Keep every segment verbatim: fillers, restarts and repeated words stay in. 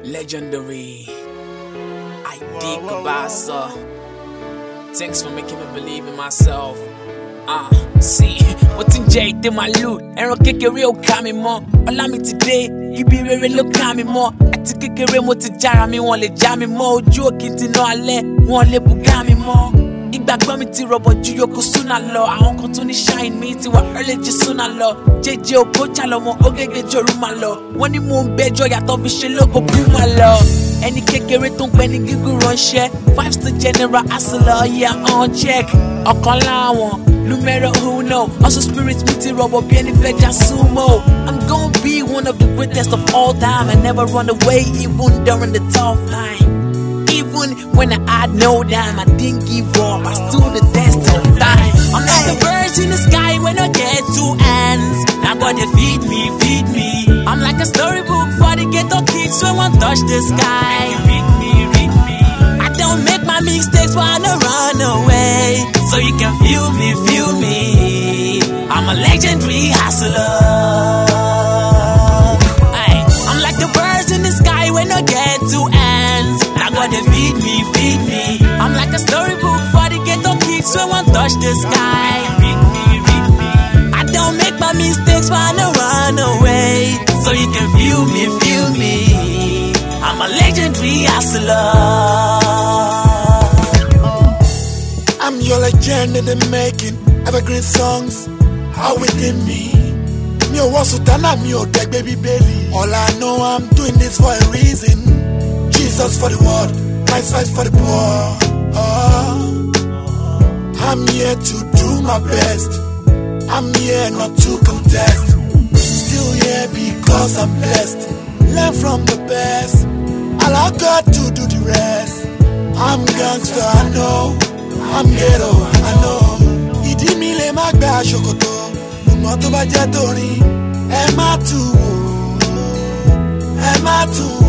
Legendary. I dig Kabasa. Thanks for making me believe in myself. Ah, uh, see, what's in J did my loot? Ẹran kékeré ò ká mi mọ́. Ọlá mi ti dé, ibi rere ló ká mi mọ́. Àti kékeré mo ti jára mi, wọ́n lè já mi mọ́. Ojú òkè ti ná alẹ́, wọ́n lè bùgá mi mọ́. Ìgbàgbọ́ mi ti rọ̀bọ̀ ju Yokozuna lọ. Àwọn kan tó ní shine mi ti wà early ju Suna lọ. Jẹ́jẹ́ Okocha lọmọ Ogege Joruma lọ. Wọ́n ní mò ń bẹjọ́ yàtọ̀ fi ṣe lógo Puma lọ. Ẹni kékeré tó ń pẹ́ ní gígùn ránṣẹ́. Five star general hustler, yeah on check. Ọ̀kan láwọn numero uno. Also spirit mi ti rọ̀bọ̀ bí ẹni fẹ́ já sumo. I'm gonna be one of the greatest of all time. I never run away even during the tough time. Even when I had no dime, I didn't give up. I stood the test of time. I'm like the birds in the sky when I get two hands. Now God they feed me, feed me. I'm like a storybook for the ghetto kids when one touch the sky. Read me, read me. I don't make my mistakes wanna run away. So you can feel me, feel me. I'm a legendary hustler. Ay, I'm like the birds in the sky when I get two hands. God they feed me, feed me. I'm like a storybook for the ghetto kids when one touch the sky. Read me, read me. I don't make my mistakes wanna run away. So you can feel me, feel me. I'm a legendary hustler. I'm your legend in the making. Evergreen songs are within me. Me o wasutana, me o deck baby belly. All I know I'm doing this for a reason. Jesus for the world, Christ fight for the poor. Oh, I'm here to do my best. I'm here not to contest. Still here because I'm blessed. Learn from the best. Allow God to do the rest. I'm gangster, I know. I'm ghetto, I know. Ìdí mi lè má gba ṣòkòtò. Ṣùgbọ́n tó bá jẹ́ torí, ẹ má tú wò. Ẹ má tú wò.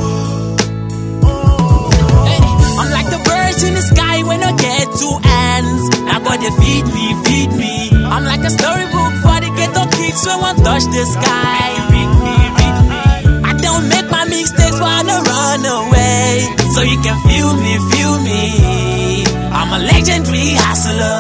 I'm like the birds in the sky when I get two hands. Now God they feed me, feed me. I'm like a storybook for the ghetto kids when one touch the sky. Read me, read me. I don't make my mistakes wanna run away. So you can feel me, feel me. I'm a legendary hustler.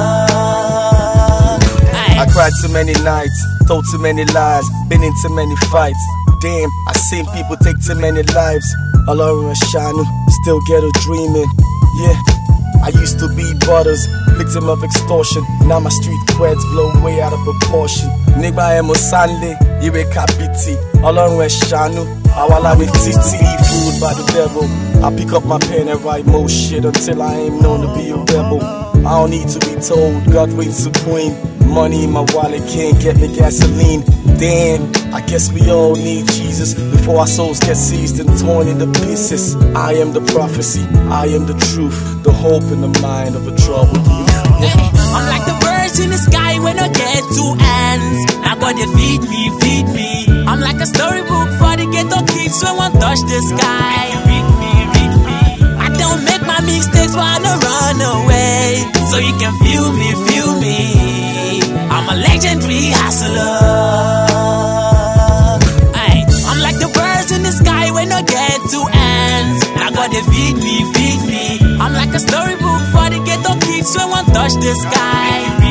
I cried too many nights, told too many lies, been in too many fights. Damn, I seen people take too many lives. Ọlọ́run ṣàánú, still ghetto dreaming. Yeah, I used to be butters, victim of extortion. Now my street creds blow way out of proportion. Nígbà ẹ̀ mo sánlé, ire kabiti. Ọlọ́run ṣàánú, àwa mi títí. Be fooled by the devil. I pick up my pen and write more shit until I ain't known to be a rebel. I don't need to be told, God reigns supreme. Money in my wallet can't get me gasoline. Damn, I guess we all need Jesus before our souls get seized and torn into pieces. I am the prophecy, I am the truth, the hope in the mind of a troubled youth. Hey, I'm like the birds in the sky when I get two hands. Now God they feed me, feed me. I'm like a storybook for the ghetto kids when one touch the sky. Read me, read me. I don't make my mistakes wanna run away. So you can feel me, feel me. I'm a legendary hustler. Ay, I'm like the birds in the sky when I get two hands. Now God they feed me, feed me. I'm like a storybook for the ghetto kids when one touch the sky.